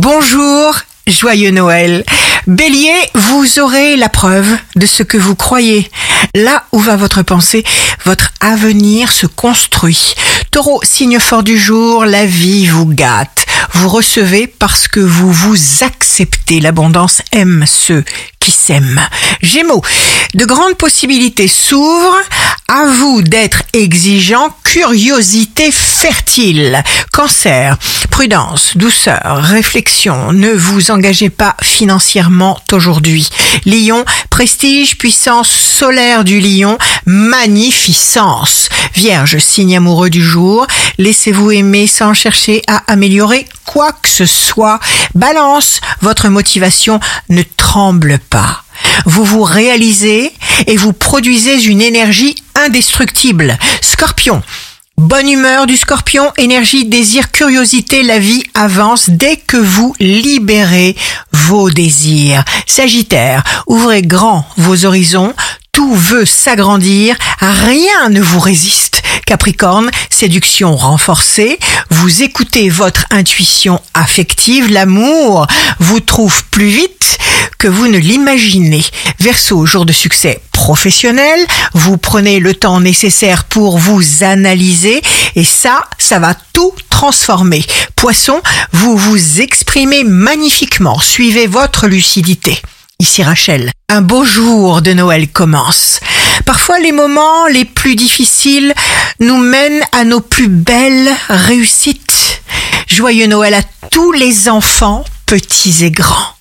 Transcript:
Bonjour, joyeux Noël. Bélier, vous aurez la preuve de ce que vous croyez. Là où va votre pensée, votre avenir se construit. Taureau, signe fort du jour, la vie vous gâte. Vous recevez parce que vous vous acceptez. L'abondance aime ceux qui s'aiment. Gémeaux, de grandes possibilités s'ouvrent. À vous d'être exigeant, curiosité fertile. Cancer, prudence, douceur, réflexion. Ne vous engagez pas financièrement aujourd'hui. Lion, prestige, puissance solaire du lion, magnificence. Vierge, signe amoureux du jour. Laissez-vous aimer sans chercher à améliorer quoi que ce soit. Balance, votre motivation ne tremble pas. Vous vous réalisez et vous produisez une énergie indestructible. Scorpion, bonne humeur du Scorpion, énergie, désir, curiosité, la vie avance dès que vous libérez vos désirs. Sagittaire, ouvrez grand vos horizons, tout veut s'agrandir, rien ne vous résiste. Capricorne, séduction renforcée, vous écoutez votre intuition affective, l'amour vous trouve plus vite que vous ne l'imaginez. Verseau, jour de succès professionnel, vous prenez le temps nécessaire pour vous analyser et ça va tout transformer. Poisson, vous vous exprimez magnifiquement, suivez votre lucidité. Ici Rachel, un beau jour de Noël commence. Parfois les moments les plus difficiles nous mènent à nos plus belles réussites. Joyeux Noël à tous les enfants, petits et grands.